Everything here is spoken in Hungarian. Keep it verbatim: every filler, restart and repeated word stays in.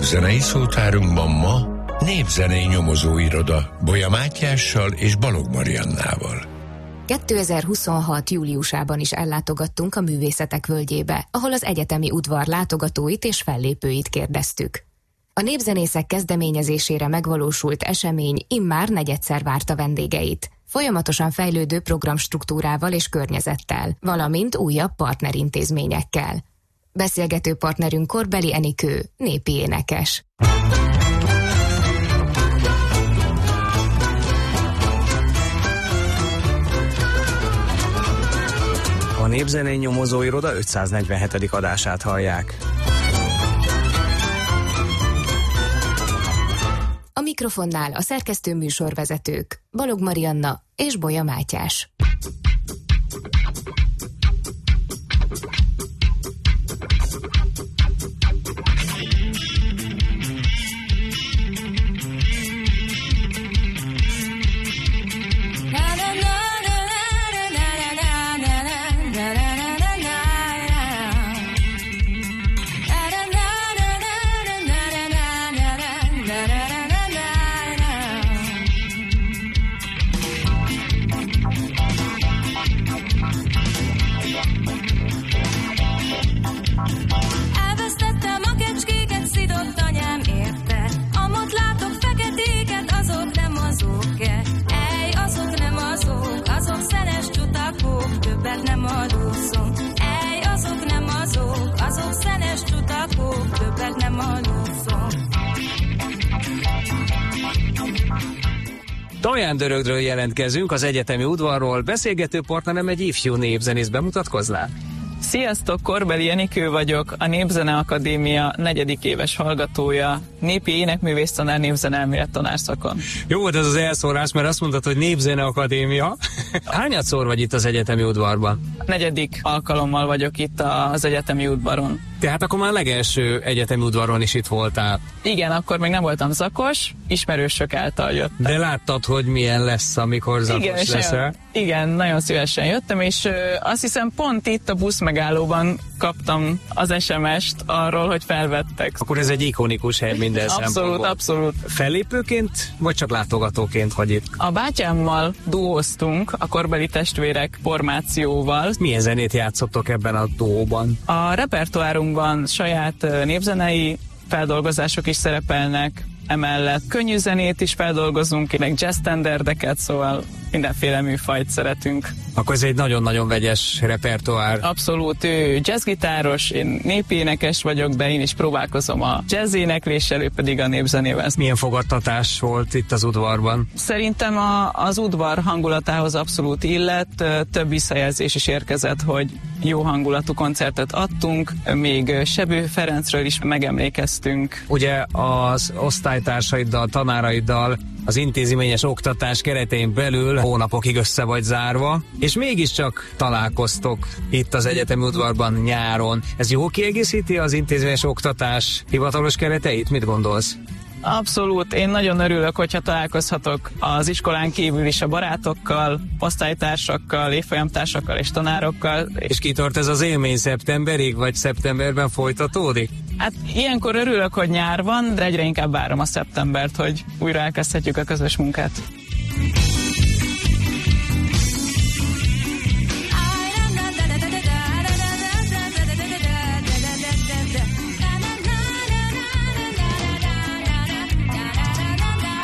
Zenei szótárunkban ma Népzenei Nyomozóiroda Bolya Mátyással és Balogh Mariannával. kétezer-huszonhat. júliusában is ellátogattunk a Művészetek Völgyébe, ahol az egyetemi udvar látogatóit és fellépőit kérdeztük. A népzenészek kezdeményezésére megvalósult esemény immár negyedszer várta vendégeit, folyamatosan fejlődő programstruktúrával és környezettel, valamint újabb partnerintézményekkel. Beszélgető partnerünk Korbeli Enikő, népi énekes. A Népzenei Nyomozóiroda ötszáznegyvenhetedik adását hallják. A mikrofonnál a szerkesztő műsorvezetők Balogh Marianna és Bolya Mátyás. Dörögről jelentkezünk az egyetemi udvarról, beszélgető partnerem egy ifjú népzenész, bemutatkoznál? Sziasztok, Korbeli Enikő vagyok, a Népzene Akadémia negyedik éves hallgatója, népi énekművész tanár, népzeneelmélet tanárszakon. Jó volt ez az elszórás, mert azt mondtad, hogy Népzene Akadémia. Hányadszor vagy itt az egyetemi udvarban? A negyedik alkalommal vagyok itt az egyetemi udvaron. Tehát akkor már a legelső egyetemi udvaron is itt voltál. Igen, akkor még nem voltam zakos, ismerősök által jöttem. De láttad, hogy milyen lesz, amikor zakos igen, leszel? Nagyon, igen, nagyon szívesen jöttem, és ö, azt hiszem pont itt a buszmegállóban kaptam az es em est arról, hogy felvettek. Akkor ez egy ikonikus hely minden abszolút, szempontból. Abszolút, Fellépőként, vagy csak látogatóként vagy itt? A bátyámmal duóztunk, a Korbeli testvérek formációval. Milyen zenét játszottok ebben a duóban? A repertoárunkban saját népzenei feldolgozások is szerepelnek, emellett könnyű zenét is feldolgozunk, meg jazz standardeket, szóval mindenféle műfajt szeretünk. Akkor ez egy nagyon-nagyon vegyes repertoár. Abszolút, ő jazzgitáros, én népénekes vagyok, de én is próbálkozom a jazz énekléssel, ő pedig a népzenével. Milyen fogadtatás volt itt az udvarban? Szerintem a, az udvar hangulatához abszolút illett, több visszajelzés is érkezett, hogy jó hangulatú koncertet adtunk, még Sebő Ferencről is megemlékeztünk. Ugye az osztálytársaiddal, tanáraiddal az intézményes oktatás keretein belül hónapokig össze vagy zárva, és mégiscsak találkoztok itt az egyetemi udvarban nyáron. Ez jól kiegészíti az intézményes oktatás hivatalos kereteit? Mit gondolsz? Abszolút, én nagyon örülök, hogyha találkozhatok az iskolán kívül is a barátokkal, osztálytársakkal, évfolyamtársakkal és tanárokkal. És kitart ez az élmény szeptemberig, vagy szeptemberben folytatódik? Hát ilyenkor örülök, hogy nyár van, de egyre inkább várom a szeptembert, hogy újra elkezdhetjük a közös munkát.